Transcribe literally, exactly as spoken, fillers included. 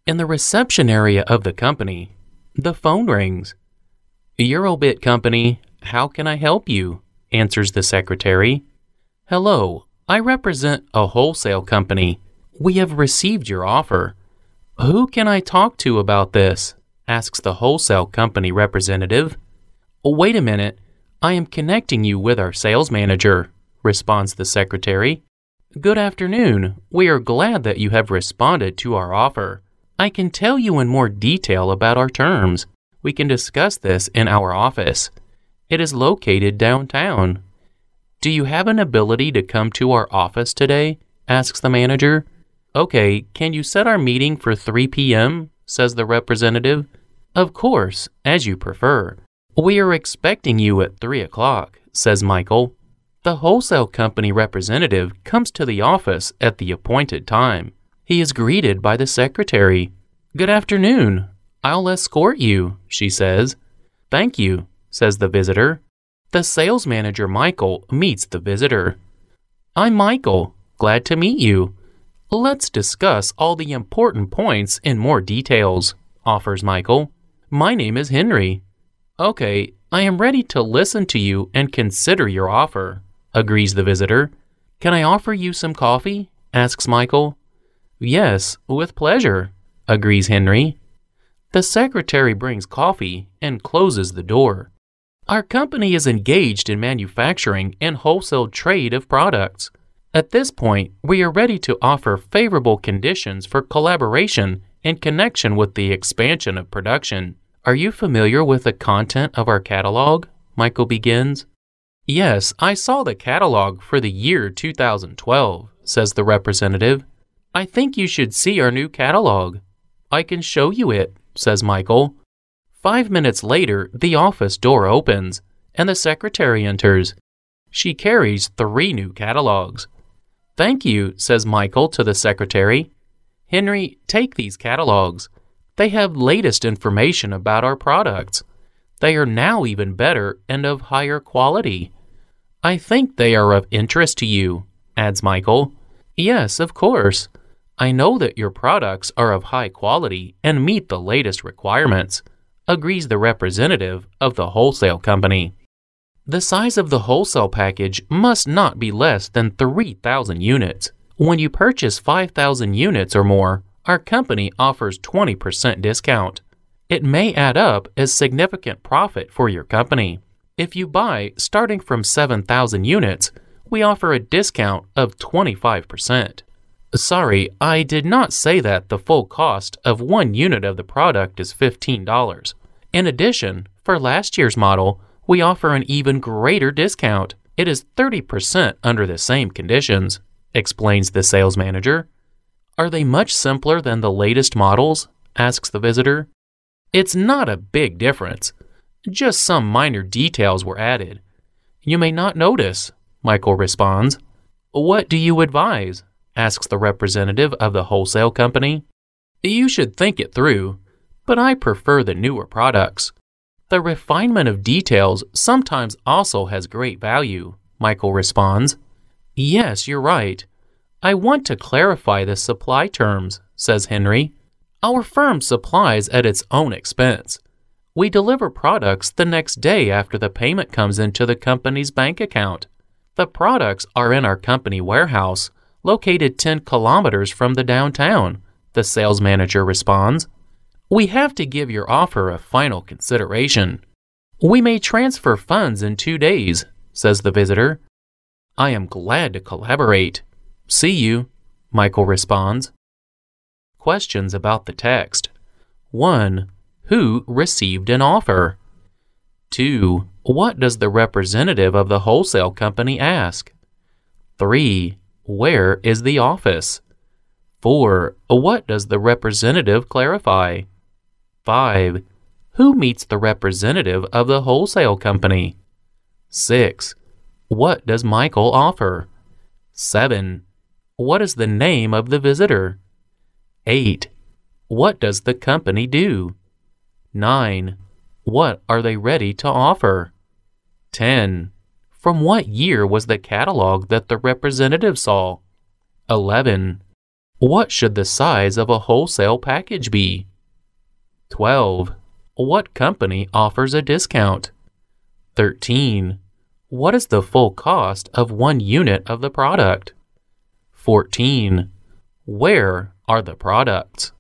In the reception area of the company, the phone rings. Eurobit Company, how can I help you? Answers the secretary. Hello, I represent a wholesale company. We have received your offer. Who can I talk to about this? Asks the wholesale company representative. Wait a minute, I am connecting you with our sales manager, responds the secretary. Good afternoon. We are glad that you have responded to our offer. I can tell you in more detail about our terms. We can discuss this in our office. It is located downtown. Do you have an ability to come to our office today? Asks the manager. Okay, can you set our meeting for three p.m.? Says the representative. Of course, as you prefer. We are expecting you at three o'clock, says Michael. The wholesale company representative comes to the office at the appointed time. He is greeted by the secretary. Good afternoon. I'll escort you, she says. Thank you, says the visitor. The sales manager, Michael, meets the visitor. I'm Michael. Glad to meet you. Let's discuss all the important points in more details, offers Michael. My name is Henry. Okay, I am ready to listen to you and consider your offer, agrees the visitor. Can I offer you some coffee? Asks Michael. Yes, with pleasure, agrees Henry. The secretary brings coffee and closes the door. Our company is engaged in manufacturing and wholesale trade of products. At this point, we are ready to offer favorable conditions for collaboration in connection with the expansion of production. Are you familiar with the content of our catalog? Michael begins. Yes, I saw the catalog for the year two thousand twelve, says the representative. I think you should see our new catalog. I can show you it, says Michael. Five minutes later, the office door opens, and the secretary enters. She carries three new catalogs. Thank you, says Michael to the secretary. Henry, take these catalogs. They have latest information about our products. They are now even better and of higher quality. I think they are of interest to you, adds Michael. Yes, of course. I know that your products are of high quality and meet the latest requirements, agrees the representative of the wholesale company. The size of the wholesale package must not be less than three thousand units. When you purchase five thousand units or more, our company offers twenty percent discount. It may add up as significant profit for your company. If you buy starting from seven thousand units, we offer a discount of twenty-five percent. Sorry, I did not say that the full cost of one unit of the product is fifteen dollars. In addition, for last year's model, we offer an even greater discount. It is thirty percent under the same conditions, explains the sales manager. Are they much simpler than the latest models? Asks the visitor. It's not a big difference. Just some minor details were added. You may not notice, Michael responds. What do you advise? Asks the representative of the wholesale company. You should think it through, but I prefer the newer products. The refinement of details sometimes also has great value, Michael responds. Yes, you're right. I want to clarify the supply terms, says Henry. Our firm supplies at its own expense. We deliver products the next day after the payment comes into the company's bank account. The products are in our company warehouse, located ten kilometers from the downtown, the sales manager responds. We have to give your offer a final consideration. We may transfer funds in two days, says the visitor. I am glad to collaborate. See you, Michael responds. Questions about the text. one. Who received an offer? two. What does the representative of the wholesale company ask? three. Where is the office? four. What does the representative clarify? five. Who meets the representative of the wholesale company? six. What does Michael offer? seven. What is the name of the visitor? eight. What does the company do? nine. What are they ready to offer? ten. From what year was the catalog that the representative saw? eleven. What should the size of a wholesale package be? twelve. What company offers a discount? thirteen. What is the full cost of one unit of the product? fourteen. Where are the products?